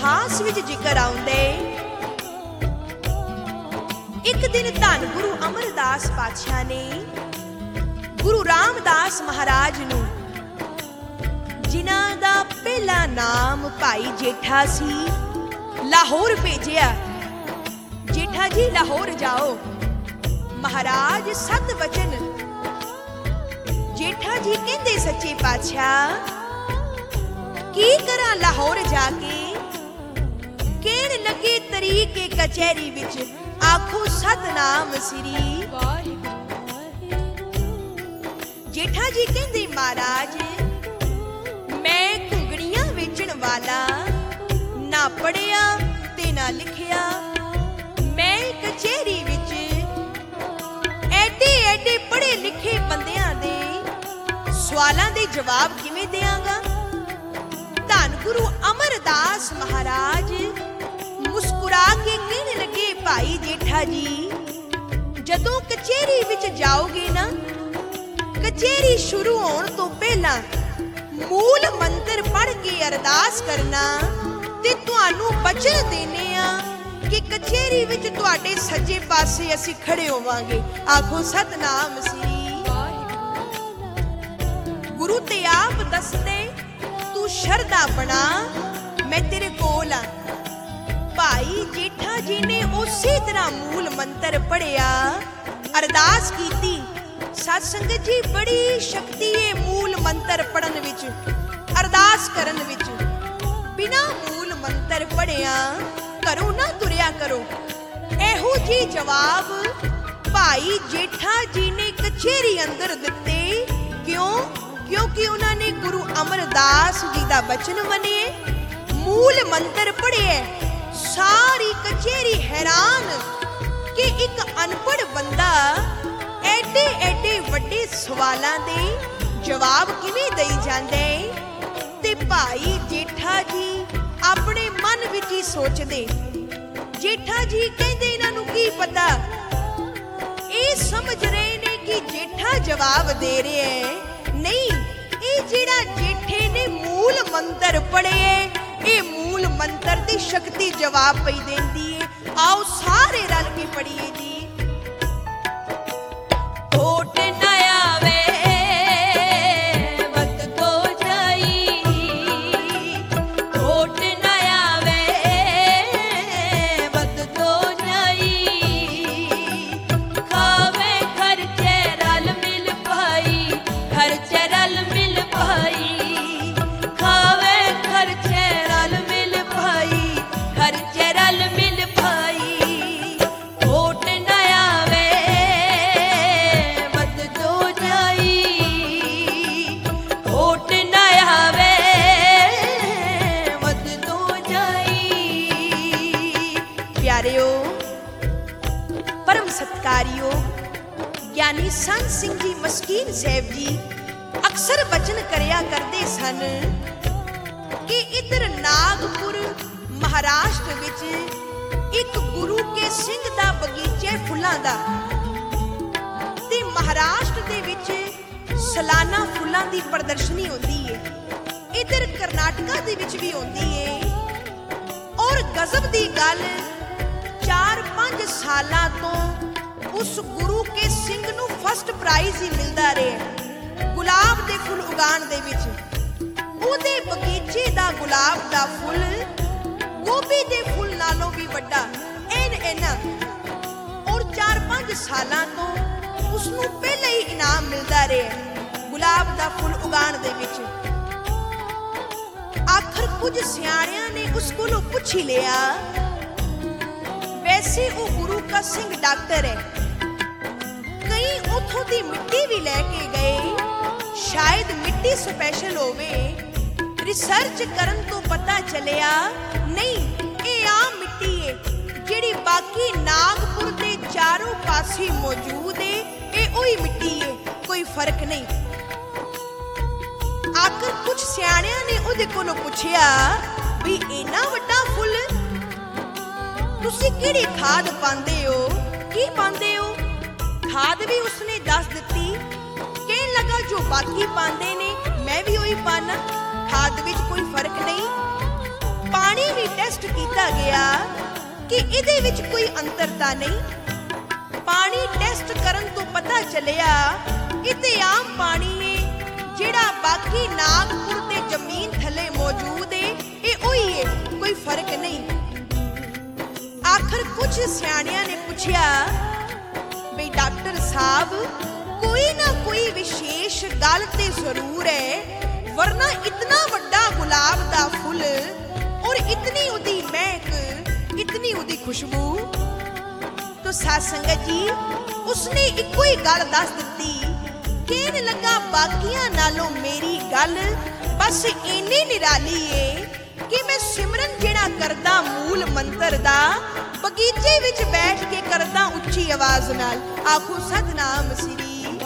ਇਤਿਹਾਸ ਵਿੱਚ ਜ਼ਿਕਰ ਆਉਂਦੇ। ਇੱਕ ਦਿਨ ਧੰਨ ਗੁਰੂ ਅਮਰਦਾਸ ਪਾਤਸ਼ਾਹ ਨੇ ਗੁਰੂ ਰਾਮਦਾਸ ਮਹਾਰਾਜ ਨੂੰ, ਜਿਨ੍ਹਾਂ ਦਾ ਪਹਿਲਾ ਨਾਮ ਭਾਈ ਜੇਠਾ ਸੀ, ਲਾਹੌਰ ਭੇਜਿਆ। ਜੇਠਾ ਜੀ ਲਾਹੌਰ ਜਾਓ। ਮਹਾਰਾਜ ਸਤ ਵਚਨ। ਜੇਠਾ ਜੀ ਕਹਿੰਦੇ ਸੱਚੇ ਪਾਤਸ਼ਾਹ ਕੀ ਕਰਾਂ ਲਾਹੌਰ ਜਾ ਕੇ? ਕਹਿਣ ਲੱਗੇ ਤਰੀਕੇ ਕਚਹਿਰੀ ਵਿੱਚ ਆਖੋ ਸਤਨਾਮ ਸ੍ਰੀ ਵਾਹਿਗੁਰੂ। ਜੇਠਾ ਜੀ ਕਹਿੰਦੇ ਮਹਾਰਾਜ ਮੈਂ ਘੁੰਗਣੀਆਂ ਵੇਚਣ ਵਾਲਾ, ਨਾ ਪੜਿਆ ਤੇ ਨਾ ਲਿਖਿਆ। ਮੈਂ ਕਚਹਿਰੀ ਵਿੱਚ ਐਡੇ ਪੜ੍ਹੇ ਲਿਖੇ ਬੰਦਿਆਂ ਦੇ ਸਵਾਲਾਂ ਦੇ ਜਵਾਬ ਕਿਵੇਂ ਦਿਆਂਗਾ? ਧੰਨ ਗੁਰੂ ਅਮਰਦਾਸ ਮਹਾਰਾਜ ਮੁਸਕਰਾ ਕੇ ਕਹਿਣ ਲੱਗੇ ਭਾਈ ਜੇਠਾ ਜੀ, ਜਦੋਂ ਕਚਹਿਰੀ ਵਿੱਚ ਜਾਓਗੇ ਨਾ, ਕਚਹਿਰੀ ਸ਼ੁਰੂ ਹੋਣ ਤੋਂ ਪਹਿਲਾਂ ਮੂਲ ਮੰਤਰ ਪੜ੍ਹ ਕੇ ਅਰਦਾਸ ਕਰਨਾ ਤੇ ਤੁਹਾਨੂੰ ਬਚਨ ਦੇਣੇ ਆ ਕਿ ਕਚਹਿਰੀ ਵਿੱਚ ਤੁਹਾਡੇ ਸੱਜੇ ਪਾਸੇ ਅਸੀਂ ਖੜੇ ਹੋਵਾਂਗੇ। ਆਖੋ ਸਤਨਾਮ ਸ੍ਰੀ ਗੁਰੂ ਤੇ ਆਪ ਦੱਸਦੇ ਤੂੰ ਸ਼ਰਧਾ ਬਣਾ, ਮੈਂ ਤੇਰੇ ਕੋਲ ਆ। ਭਾਈ ਜੇਠਾ ਜੀ ਨੇ ਉਸੇ ਤਰ੍ਹਾਂ ਮੂਲ ਮੰਤਰ ਪੜਿਆ, ਅਰਦਾਸ ਕੀਤੀ। ਸਤ ਸੰਗਤ ਜੀ ਬੜੀ ਸ਼ਕਤੀ ਹੈ ਮੂਲ ਮੰਤਰ ਪੜਨ ਵਿੱਚ, ਅਰਦਾਸ ਕਰਨ ਵਿੱਚ। ਬਿਨਾਂ ਮੂਲ ਮੰਤਰ ਪੜਿਆ ਘਰੋਂ ਨਾ ਤੁਰਿਆ ਕਰੋ। ਇਹੋ ਜੀ ਜਵਾਬ ਭਾਈ ਜੇਠਾ ਜੀ ਨੇ ਕਚਹਿਰੀ ਅੰਦਰ ਦਿੱਤੇ। ਕਿਉਂ? ਕਿਉਂਕਿ ਉਹਨਾਂ ਨੇ ਗੁਰੂ ਅਮਰਦਾਸ ਜੀ ਦਾ ਬਚਨ ਮੰਨੇ, ਮੂਲ ਮੰਤਰ ਪੜ੍ਹੇ। ਸਾਰੀ ਕਚਹਿਰੀ ਹੈਰਾਨ ਕਿ ਇੱਕ ਅਨਪੜ੍ਹ ਬੰਦਾ ਐਡੇ ਵੱਡੇ ਸਵਾਲਾਂ ਦੇ ਜਵਾਬ ਕਿਵੇਂ ਦੇਈ ਜਾਂਦੇ। ਤੇ ਭਾਈ ਜੇਠਾ ਜੀ ਆਪਣੇ ਮਨ ਵਿੱਚ ਹੀ ਸੋਚਦੇ। ਜੇਠਾ ਜੀ ਕਹਿੰਦੇ ਇਹਨਾਂ ਨੂੰ ਕੀ ਪਤਾ, ਇਹ ਸਮਝ ਰਹੇ ਨੇ ਕਿ ਜੇਠਾ ਜਵਾਬ ਦੇ ਰਿਹਾ ਹੈ। ਨਹੀਂ, ਇਹ ਜਿਹੜਾ ਜੇਠੇ ਨੇ ਮੂਲ ਮੰਤਰ ਪੜ੍ਹੇ, ਇਹ ਮੂਲ ਮੰਤਰ ਦੀ ਸ਼ਕਤੀ ਜਵਾਬ ਪਈ ਦਿੰਦੀ ਹੈ। ਆਓ ਸਾਰੇ ਰਲ ਕੇ ਪੜ੍ਹੀਏ ਜੀ। परम सत्कारयोग ਗਿਆਨੀ ਸੰਤ ਸਿੰਘ ਜੀ ਮਸਕੀਨ ਸਾਹਿਬ ਜੀ ਅਕਸਰ ਬਚਨ ਕਰਿਆ ਕਰਦੇ ਸਨ ਕਿ ਇਧਰ ਨਾਗਪੁਰ ਮਹਾਰਾਸ਼ਟਰ ਵਿੱਚ ਇੱਕ ਗੁਰੂ ਕੇ ਸਿੰਘ ਦਾ ਬਗੀਚੇ ਫੁੱਲਾਂ ਦਾ, ਤੇ ਮਹਾਰਾਸ਼ਟਰ ਦੇ ਵਿੱਚ ਸਾਲਾਨਾ ਫੁੱਲਾਂ ਦੀ ਪ੍ਰਦਰਸ਼ਨੀ ਹੁੰਦੀ ਹੈ। ਇਧਰ ਕਰਨਾਟਕਾ ਦੇ ਵਿੱਚ ਵੀ ਹੁੰਦੀ ਹੈ। ਔਰ ਗਜ਼ਬ ਦੀ ਗੱਲ 4-5 ਸਾਲਾਂ ਤੋਂ ਉਸ ਗੁਰੂ ਕੇ ਸਿੰਘ ਨੂੰ ਫਸਟ ਪ੍ਰਾਈਜ਼ ਹੀ ਮਿਲਦਾ ਰਿਹਾ ਗੁਲਾਬ ਦੇ ਫੁੱਲ ਉਗਾਉਣ ਦੇ ਵਿੱਚ। ਉਹਦੇ ਬਗੀਚੇ ਦਾ ਗੁਲਾਬ ਦਾ ਫੁੱਲ ਗੋਭੀ ਦੇ ਫੁੱਲ ਨਾਲੋਂ ਵੀ ਵੱਡਾ ਇੰਨਾ। ਔਰ 4-5 ਸਾਲਾਂ ਤੋਂ ਉਸ ਨੂੰ ਪਹਿਲਾਂ ਹੀ ਇਨਾਮ ਮਿਲਦਾ ਰਿਹਾ ਗੁਲਾਬ ਦਾ ਫੁੱਲ ਉਗਾਉਣ ਦੇ ਵਿੱਚ। ਆਖਰ ਕੁਝ ਸਿਆਣਿਆਂ ਨੇ ਉਸ ਕੋਲੋਂ ਪੁੱਛ ਹੀ ਲਿਆ, ਵੈਸੇ ਉਹ ਗੁਰੂ ਕਾ ਸਿੰਘ ਡਾਕਟਰ ਹੈ, ਕਈ ਉਥੋਂ ਦੀ ਮਿੱਟੀ ਵੀ ਲੈ ਕੇ ਗਏ, ਸ਼ਾਇਦ ਮਿੱਟੀ ਸਪੈਸ਼ਲ ਹੋਵੇ। ਰਿਸਰਚ ਕਰਨ ਤੋਂ ਪਤਾ ਚੱਲਿਆ ਨਹੀਂ, ਇਹ ਆਮ ਮਿੱਟੀ ਹੈ ਜਿਹੜੀ ਬਾਕੀ ਨਾਗਪੁਰ ਦੇ ਚਾਰੋਂ ਪਾਸੇ ਮੌਜੂਦ ਹੈ। ਇਹ ਉਹੀ ਮਿੱਟੀ ਹੈ, ਕੋਈ ਫਰਕ ਨਹੀਂ। ਆਖਰ ਕੁਝ ਸਿਆਣਿਆਂ ਨੇ ਉਹਦੇ ਕੋਲੋਂ ਪੁੱਛਿਆ ਵੀ ਇੰਨਾ ਵੱਡਾ ਫੁੱਲ ਤੁਸੀਂ ਕਿਹੜੀ ਖਾਦ ਪਾਉਂਦੇ ਹੋ, ਕੀ ਪਾਉਂਦੇ ਹੋ? ਖਾਦ ਵੀ ਉਸਨੇ ਦੱਸ ਦਿੱਤੀ। ਕਹਿਣ ਲੱਗਾ ਜੋ ਬਾਕੀ ਪਾਉਂਦੇ ਨੇ ਮੈਂ ਵੀ ਉਹੀ ਪਾਣਾ, ਖਾਦ ਵਿੱਚ ਕੋਈ ਫਰਕ ਨਹੀਂ। ਪਾਣੀ ਵੀ ਟੈਸਟ ਸਮਝਿਆ ਗਿਆ ਕਿ ਇਹਦੇ ਵਿੱਚ ਕੋਈ ਅੰਤਰਤਾ ਨਹੀਂ। ਪਾਣੀ ਟੈਸਟ ਕਰਨ ਤੋਂ ਪਤਾ ਚੱਲਿਆ ਇਹ ਤੇ ਆਮ ਪਾਣੀ ਏ ਜਿਹੜਾ ਬਾਕੀ ਨਾਗਪੁਰ ਤੇ ਜ਼ਮੀਨ ਥੱਲੇ ਮੌਜੂਦ ਏ, ਇਹ ਉਹੀ ਏ, ਕੋਈ ਫਰਕ ਨਹੀਂ। ਆਖਰ ਕੁਝ ਸਿਆਣਿਆਂ ਨੇ ਪੁੱਛਿਆ, ਬਈ ਡਾਕਟਰ ਸਾਹਿਬ ਕੋਈ ਨਾ ਕੋਈ ਵਿਸ਼ੇਸ਼ ਗੱਲ ਤੇ ਜ਼ਰੂਰ ਹੈ, ਵਰਨਾ ਇਤਨਾ ਵੱਡਾ ਗੁਲਾਬ ਦਾ ਫੁੱਲ ਔਰ ਇਤਨੀ ਉਹਦੀ ਮਹਿਕ, इतनी उदी खुशबू। तो साध संगत जी उसने इको ही गल दस दी, कहन लगा बाकियां नालों मेरी गल बस इन्नी निराली है कि मैं सिमरन जेड़ा करदा मूल मंत्र दा बगीचे विच बैठ के करदा उच्ची आवाज नाल, आखो सतनाम श्री।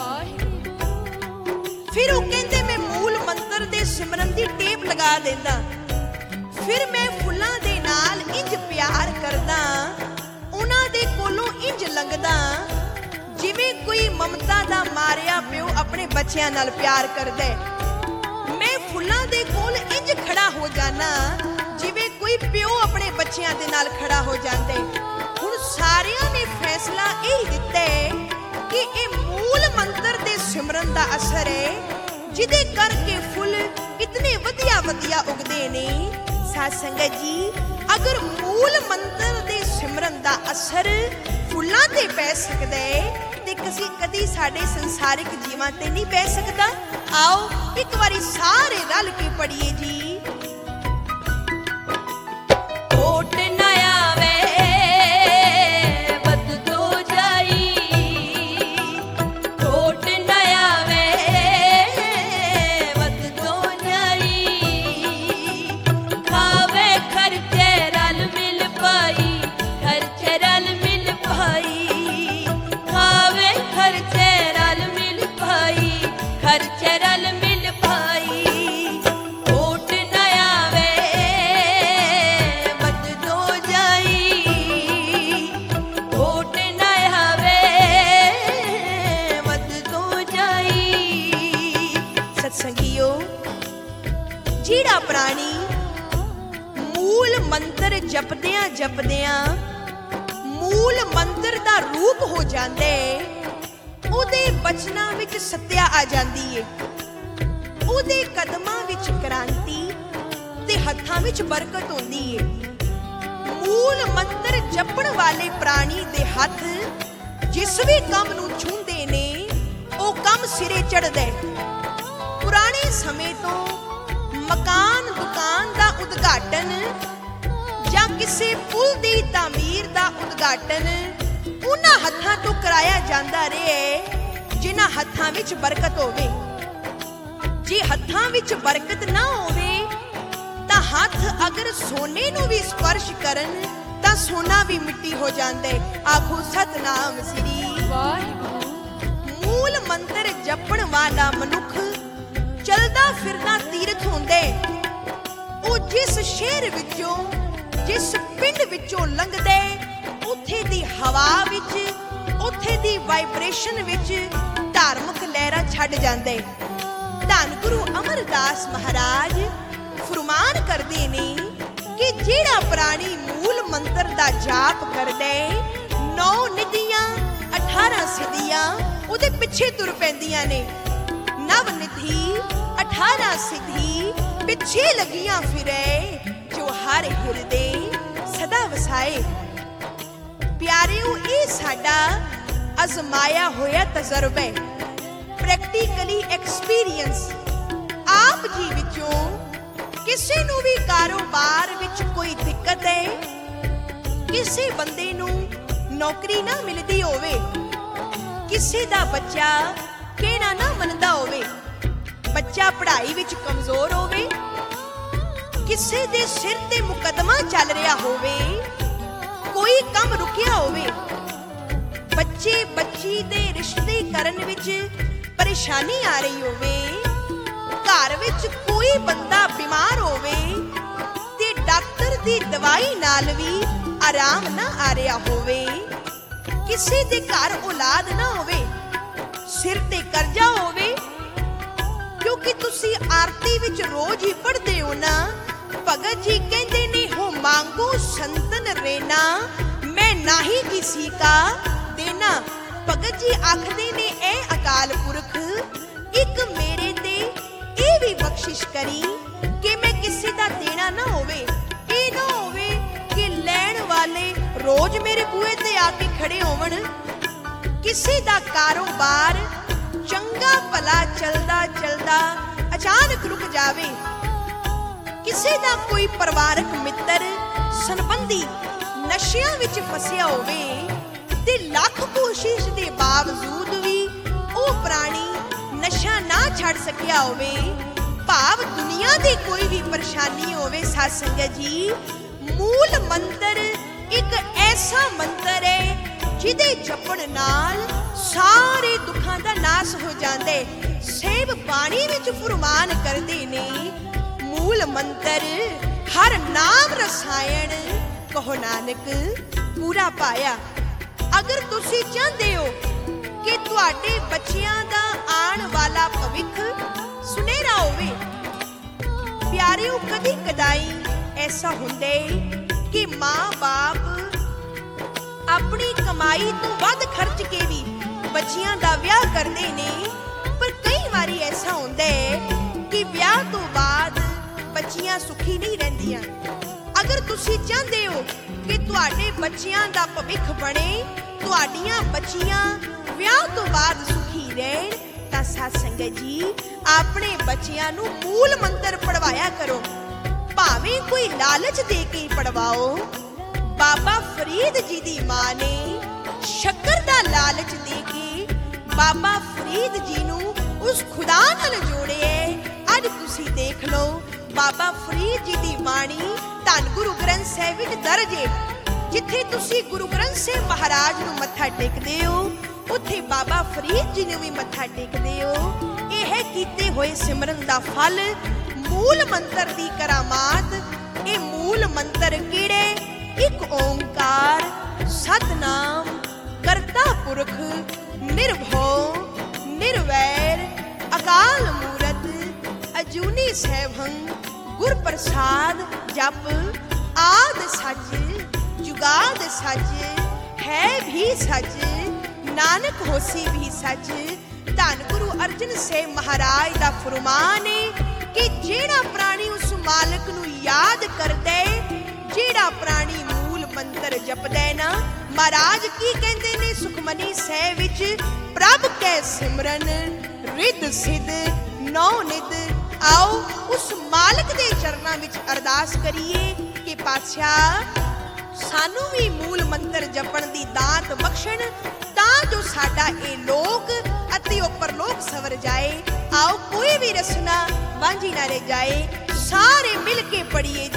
फिर वो कहंदे मैं मूल मंत्र दे सिमरन दी टेप लगा देंदा, फिर मैं फुल्लां दे नाल इंज प्यार करदा, उन्हां दे कोलों इंज लंघदा जिवें कोई ममता दा मारिया प्यो अपने बच्चियां नाल प्यार करदा है। मैं फुल्लां दे कोल इंज खड़ा हो जाना जिवें कोई प्यो अपने बच्चियां दे नाल खड़ा हो जांदा है। हुण सारियां ने फैसला यही दित्ता है कि इह मूल मंत्र दे सिमरन दा असर है, जिहदे करके फुੱਲ इतने वधिया वधिया उगदे ने। साध संगत जी अगर मूल मंत्र दे सिमरन दा असर फुੱਲਾਂ ते पै सकदा है ते कदी साडे संसारिक जीवां ते नहीं पै सकदा। आओ एक बारी सारे रल के पढ़िए जी। ओट न आवे बद दो जाई, ओट न आवे बद दो जाई, खावे खर्चे रल मिल पाई, खर्चे रल मिल पाई, खावे खर्चे रल मिल पाई, खर्चे रल मिल पाई। ओट न आवे बद दो जाई, ओट न आवे बद दो जाई। सत्संगियो ਜਿਹੜਾ ਪ੍ਰਾਣੀ ਮੂਲ ਮੰਤਰ ਜਪਦਿਆਂ ਜਪਦਿਆਂ ਮੂਲ ਮੰਤਰ ਦਾ ਰੂਪ ਹੋ ਜਾਂਦਾ ਹੈ, ਉਹਦੇ ਬਚਨਾਂ ਵਿੱਚ ਸੱਤਿਆ ਆ ਜਾਂਦੀ ਏ, ਉਹਦੇ ਕਦਮਾਂ ਵਿੱਚ ਕ੍ਰਾਂਤੀ ਤੇ ਹੱਥਾਂ ਵਿੱਚ ਬਰਕਤ ਹੁੰਦੀ ਏ। ਮੂਲ ਮੰਤਰ ਜਪਣ ਵਾਲੇ ਪ੍ਰਾਣੀ ਦੇ ਹੱਥ ਜਿਸ ਵੀ ਕੰਮ ਨੂੰ ਛੂੰਹਦੇ ਨੇ ਉਹ ਕੰਮ ਸਿਰੇ ਚੜ੍ਹਦਾ ਹੈ। ਪੁਰਾਣੇ ਸਮੇਂ ਤੋਂ ਮਕਾਨ ਦੁਕਾਨ ਦਾ ਉਦਘਾਟਨ ਜਾਂ ਕਿਸੇ ਪੁਲ ਦੀ ਤਾਮੀਰ ਦਾ ਉਦਘਾਟਨ ਉਹਨਾਂ ਹੱਥਾਂ ਤੋਂ ਕਰਾਇਆ ਜਾਂਦਾ ਰਿਹਾ ਜਿਨ੍ਹਾਂ ਹੱਥਾਂ ਵਿੱਚ ਬਰਕਤ ਹੋਵੇ। ਜੇ ਹੱਥਾਂ ਵਿੱਚ ਬਰਕਤ ਨਾ ਹੋਵੇ ਤਾਂ ਹੱਥ ਅਗਰ ਸੋਨੇ ਨੂੰ ਵੀ ਸਪਰਸ਼ ਕਰਨ ਤਾਂ ਸੋਨਾ ਵੀ ਮਿੱਟੀ ਹੋ ਜਾਂਦਾ ਹੈ। ਆਖੋ ਸਤਨਾਮ ਸ੍ਰੀ ਵਾਹਿਗੁਰੂ। ਮੂਲ ਮੰਤਰ ਜਪਣ ਵਾਲਾ ਮਨੁੱਖ ਚਲਦਾ ਫਿਰਦਾ ਤੀਰਥ ਹੁੰਦਾ ਹੈ। ਉਹ ਜਿਸ ਸ਼ਹਿਰ ਵਿੱਚੋਂ ਜਿਸ ਪਿੰਡ ਵਿੱਚੋਂ ਲੰਘਦਾ ਉੱਥੇ ਦੀ ਹਵਾ ਵਿੱਚ, ਉੱਥੇ ਦੀ ਵਾਈਬ੍ਰੇਸ਼ਨ ਵਿੱਚ ਧਾਰਮਿਕ ਲਹਿਰਾਂ ਛੱਡ ਜਾਂਦਾ ਹੈ। ਧੰਨ ਗੁਰੂ ਅਮਰਦਾਸ ਮਹਾਰਾਜ ਫਰਮਾਨ ਕਰਦੇ ਨੇ ਕਿ ਜਿਹੜਾ ਪ੍ਰਾਣੀ ਮੂਲ ਮੰਤਰ ਦਾ ਜਾਪ ਕਰਦਾ ਹੈ 9 ਨਿਧੀਆਂ 18 ਸਿੱਧੀਆਂ ਉਹਦੇ ਪਿੱਛੇ ਤੁਰ ਪੈਂਦੀਆਂ ਨੇ। ਨਵ ਨਿਧੀ 18 ਸਿੱਧੀ ਪਿੱਛੇ ਲੱਗੀਆਂ ਫਿਰੇ ਜੋ ਹਰ ਹਿਰਦੇ ਸਦਾ ਵਸਾਏ। ਪਿਆਰਿਓ ਇਹ ਸਾਡਾ ਅਜ਼ਮਾਇਆ ਹੋਇਆ ਤਜਰਬਾ ਹੈ, ਪ੍ਰੈਕਟੀਕਲੀ ਐਕਸਪੀਰੀਅੰਸ। ਆਪ ਜੀ ਵਿੱਚੋਂ ਕਿਸੇ ਨੂੰ ਵੀ ਕਾਰੋਬਾਰ ਵਿੱਚ ਕੋਈ ਦਿੱਕਤ ਹੈ, ਕਿਸੇ ਬੰਦੇ ਨੂੰ ਨੌਕਰੀ ਨਾ ਮਿਲਦੀ ਹੋਵੇ, ਕਿਸੇ ਦਾ ਬੱਚਾ ਕਹਿਣਾ ਨਾ ਮੰਨਦਾ ਹੋਵੇ, ਬੱਚਾ ਪੜ੍ਹਾਈ ਵਿੱਚ ਕਮਜ਼ੋਰ ਹੋਵੇ, ਕਿਸੇ ਦੇ ਸਿਰ ਤੇ ਮੁਕੱਦਮਾ ਚੱਲ ਰਿਹਾ ਹੋਵੇ, ਕੋਈ ਕੰਮ ਰੁਕਿਆ ਹੋਵੇ, ਬੱਚੇ ਬੱਚੀ ਦੇ ਰਿਸ਼ਤੇ ਕਰਨ ਵਿੱਚ ਪਰੇਸ਼ਾਨੀ ਆ ਰਹੀ ਹੋਵੇ, ਘਰ ਵਿੱਚ ਕੋਈ ਬੰਦਾ ਬਿਮਾਰ ਹੋਵੇ ਤੇ ਡਾਕਟਰ ਦੀ ਦਵਾਈ ਨਾਲ ਵੀ ਆਰਾਮ ਨਾ ਆ ਰਿਹਾ ਹੋਵੇ, ਕਿਸੇ ਦੇ ਘਰ ਔਲਾਦ ਨਾ ਹੋਵੇ, ਸਿਰ ਤੇ ਕਰਜ਼ਾ ਹੋਵੇ, ਕਿਉਂਕਿ ਤੁਸੀਂ ਆਰਤੀ ਵਿੱਚ ਰੋਜ਼ ਹੀ ਪੜ੍ਹਦੇ ਹੋ ਨਾ, ਭਗਤ ਜੀ ਕਹਿੰਦੇ ਨੇ ਹੋ ਮੰਗੋ ਸੰਤ लेना, मैं नाही किसी का देना। भगत जी आखदे ने ए अकाल पुरख एक मेरे ते ਇਹ ਵੀ ਬਖਸ਼ਿਸ਼ ਕਰੀ ਕਿ ਮੈਂ ਕਿਸੇ ਦਾ ਦੇਣਾ ਨਾ ਹੋਵੇ। ਇਹ ਨਾ ਹੋਵੇ ਕਿ ਲੈਣ ਵਾਲੇ ਰੋਜ਼ ਮੇਰੇ ਬੂਹੇ ਤੇ ਆ ਕੇ ਖੜੇ ਹੋਵਣ। ਕਿਸੇ ਦਾ ਕਾਰੋਬਾਰ ਚੰਗਾ ਭਲਾ ਚਲਦਾ ਚਲਦਾ ਅਚਾਨਕ ਰੁਕ ਜਾਵੇ। ਕਿਸੇ ਦਾ ਕੋਈ ਪਰਿਵਾਰਕ ਮਿੱਤਰ ਸੰਬੰਧੀ ਨਸ਼ਿਆਂ ਵਿੱਚ ਫਸਿਆ ਹੋਵੇ ਤੇ ਲੱਖ ਕੋਸ਼ਿਸ਼ ਦੇ ਬਾਵਜੂਦ ਵੀ ਉਹ ਪ੍ਰਾਣੀ ਨਸ਼ਾ ਨਾ ਛੱਡ ਸਕਿਆ ਹੋਵੇ। ਭਾਵ ਦੁਨੀਆ ਦੀ ਕੋਈ ਵੀ ਪਰੇਸ਼ਾਨੀ ਹੋਵੇ ਸਾਧ ਸੰਗਤ ਜੀ, ਮੂਲ ਮੰਤਰ ਇੱਕ ਐਸਾ ਮੰਤਰ ਹੈ ਜਿਹਦੇ ਜਪਣ ਨਾਲ ਸਾਰੇ ਦੁੱਖਾਂ ਦਾ ਨਾਸ ਹੋ ਜਾਂਦੇ। ਸੇਵ ਬਾਣੀ ਵਿੱਚ ਫਰਮਾਨ ਕਰਦੇ ਨੇ ਮੂਲ ਮੰਤਰ ਹਰ ਨਾਮ ਰਸਾਇਣ ਕਹੋ ਨਾਨਕ ਪੂਰਾ ਪਾਇਆ। ਅਗਰ ਤੁਸੀਂ ਚਾਹੁੰਦੇ ਹੋ ਕਿ ਤੁਹਾਡੇ ਬੱਚਿਆਂ ਦਾ ਆਉਣ ਵਾਲਾ ਭਵਿੱਖ ਸੁਨਹਿਰਾ ਹੋਵੇ, ਪਿਆਰਿਓ ਕਦੀ ਕਦਾਈ ਐਸਾ ਹੁੰਦਾ ਕਿ ਮਾਂ-ਬਾਪ ਆਪਣੀ ਕਮਾਈ ਤੋਂ ਵੱਧ ਖਰਚ ਕੇ ਵੀ ਬੱਚਿਆਂ ਦਾ ਵਿਆਹ ਕਰਦੇ ਨੇ। ਪਰ ਕਈ ਵਾਰੀ ਐਸਾ ਹੁੰਦਾ ਹੈ ਕਿ ਵਿਆਹ ਤੋਂ ਬਾਅਦ ਬੱਚੀਆਂ ਸੁਖੀ ਨਹੀਂ ਰਹਿੰਦੀਆਂ। ਅਗਰ ਤੁਸੀਂ ਚਾਹੁੰਦੇ ਹੋ ਕਿ ਤੁਹਾਡੇ ਬੱਚਿਆਂ ਦਾ ਭਵਿੱਖ ਬਣੇ, ਤੁਹਾਡੀਆਂ ਬੱਚੀਆਂ ਵਿਆਹ ਤੋਂ ਬਾਅਦ ਸੁਖੀ ਰਹਿਣ, ਤਾਂ ਸਾਧ ਸੰਗਤ ਜੀ ਆਪਣੇ ਬੱਚਿਆਂ ਨੂੰ ਮੂਲ ਮੰਤਰ ਪੜਵਾਇਆ ਕਰੋ। ਭਾਵੇਂ ਕੋਈ ਲਾਲਚ ਦੇ ਕੇ ਪੜਵਾਓ। ਬਾਬਾ ਫਰੀਦ ਜੀ ਦੀ ਮਾਂ ਨੇ ਸ਼ੱਕਰ ਦਾ ਲਾਲਚ ਦੇ ਕੇ ਬਾਬਾ ਫਰੀਦ ਜੀ ਨੂੰ ਉਸ ਖੁਦਾ ਨਾਲ ਜੋੜਿਆ। ਅੱਜ ਤੁਸੀਂ ਦੇਖ ਲਓ ਬਾਬਾ ਫਰੀਦ ਜੀ ਦੀ ਬਾਣੀ ਧੰਨ ਗੁਰੂ ਗ੍ਰੰਥ ਸਾਹਿਬ ਵਿੱਚ ਦਰਜ ਹੈ। ਜਿੱਥੇ ਤੁਸੀਂ ਗੁਰੂ ਗ੍ਰੰਥ ਸਾਹਿਬ ਮਹਾਰਾਜ ਨੂੰ ਮੱਥਾ ਟੇਕਦੇ ਹੋ, ਉੱਥੇ ਬਾਬਾ ਫਰੀਦ ਜੀ ਨੂੰ ਵੀ ਮੱਥਾ ਟੇਕਦੇ ਹੋ। ਇਹ ਕੀਤੇ ਹੋਏ ਸਿਮਰਨ ਦਾ ਫਲ, ਮੂਲ ਮੰਤਰ ਦੀ ਕਰਾਮਾਤ। ਇਹ ਮੂਲ ਮੰਤਰ ਕਿਹੜੇ? ਇੱਕ ਓੰਕਾਰ ਸਤਨਾਮ ਕਰਤਾ ਪੁਰਖ ਨਿਰਭਉ ਨਿਰਵੈਰ ਅਕਾਲ ਮੂਰਤ ਅਜੂਨੀ ਸੈਭੰ ਗੁਰ ਪ੍ਰਸਾਦ ਜਪ ਆਦ ਸੱਚ ਜੁਗਾਦ ਸੱਚ ਹੈ ਵੀ ਸੱਚ ਨਾਨਕ ਹੋਸੀ ਵੀ ਸੱਚ। ਧੰਨ ਗੁਰੂ ਅਰਜਨ ਸਾਹਿਬ ਮਹਾਰਾਜ ਦਾ ਫਰਮਾਨ ਹੈ ਕਿ ਜਿਹੜਾ ਪ੍ਰਾਣੀ ਉਸ ਮਾਲਕ ਨੂੰ ਯਾਦ ਕਰਦਾ, ਜਿਹੜਾ ਪ੍ਰਾਣੀ ਮੂਲ ਮੰਤਰ ਜਪਦਾ ਨਾ, ਮਹਾਰਾਜ ਕੀ ਕਹਿੰਦੇ ਨੇ ਸੁਖਮਨੀ ਸਾਹਿਬ ਵਿੱਚ? ਪ੍ਰਭ ਕੈ ਸਿਮਰਨ ਰਿੱਧ ਸਿੱਧ ਨੌ ਨਿਧ। ਆਓ ਉਸ ਮਾਲਕ ਦੇ ਚਰਨਾਂ ਵਿੱਚ ਅਰਦਾਸ ਕਰੀਏ ਕਿ ਪਾਤਸ਼ਾਹ ਸਾਨੂੰ ਵੀ ਮੂਲ ਮੰਤਰ ਜਪਣ ਦੀ ਦਾਤ ਬਖਸ਼ਣ, ਤਾਂ ਜੋ ਸਾਡਾ ਇਹ ਲੋਕ ਅਤੇ ਉਹ ਪਰਲੋਕ ਸਵਰ ਜਾਏ। ਆਓ ਕੋਈ ਵੀ ਰਸਨਾ ਵਾਂਝੀ ਨਾ ਰਹਿ ਜਾਏ। ਸਾਰੇ ਮਿਲ ਕੇ ਪੜੀਏ